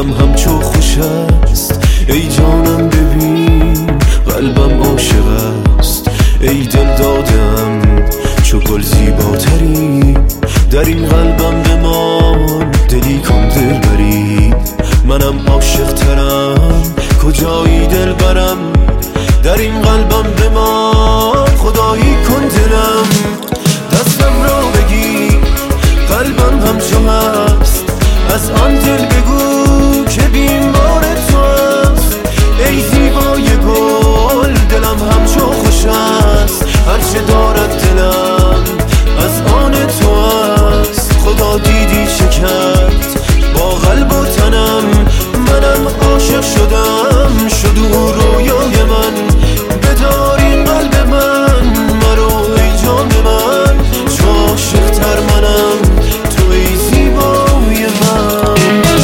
دلم همچو خوش است. ای جانم ببین قلبم عاشق است. ای دل دادم چو گل زیباتری، در این قلبم بمان دلی کن دل بری. منم عاشق ترم کجایی دل برم، در این قلبم بمان خدایی کن دلم. دستم را بگیر قلبم همچو هست، از آن دل بگو که بیمار تو است. ای زیبای گل دلم همچو خوش است، هرچه دارد دلم از آن تو است. خدا دیدی چه کرد با قلب و تنم، منم عاشق شدم شد او رویای من. بدار این قلب من مرو ای جان من، چو عاشق تر منم تو ای زیبای من.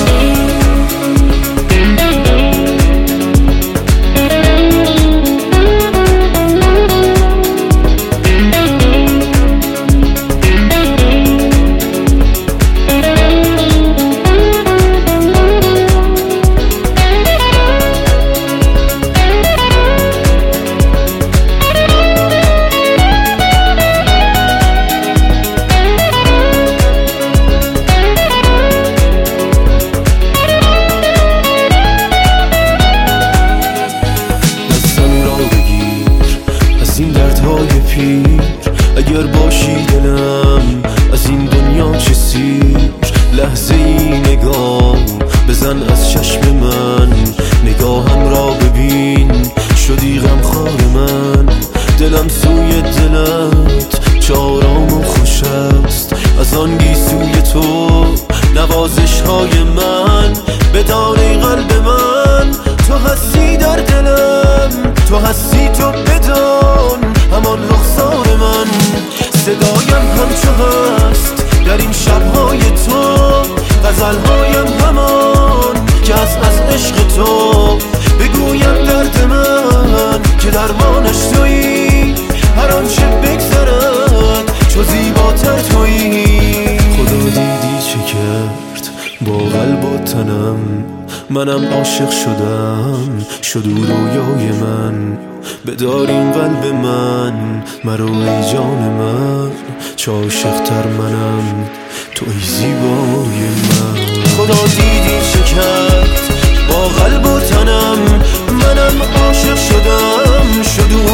اگر باشی دلم از این دنیا چه سیر، لحظه ای نگاه بزن از چشم من. نگاهم را ببین شدی غمخوار من، دلم سوی دلت چه آرام و خوش است. از آن گیسوی تو نوازش های من، بدان ای قلب من تو هستی در دلم. تو هستی تو بدان همان رخسار من، صدایم همچو هست در این شبهای تو. غزلهایم همان که از عشق تو بگویم درد من که درمانش تویی. هر آنچه بگذرد چو زیباتر تویی. خدا دیدی چه کرد با قلب و تنم، منم عاشق شدم شد او رویای من. بدار این قلب من مرو ای جان من، چه عاشق تر منم تو ای زیبای من. خدا دیدی چه کرد با قلب و تنم، منم عاشق شدم شد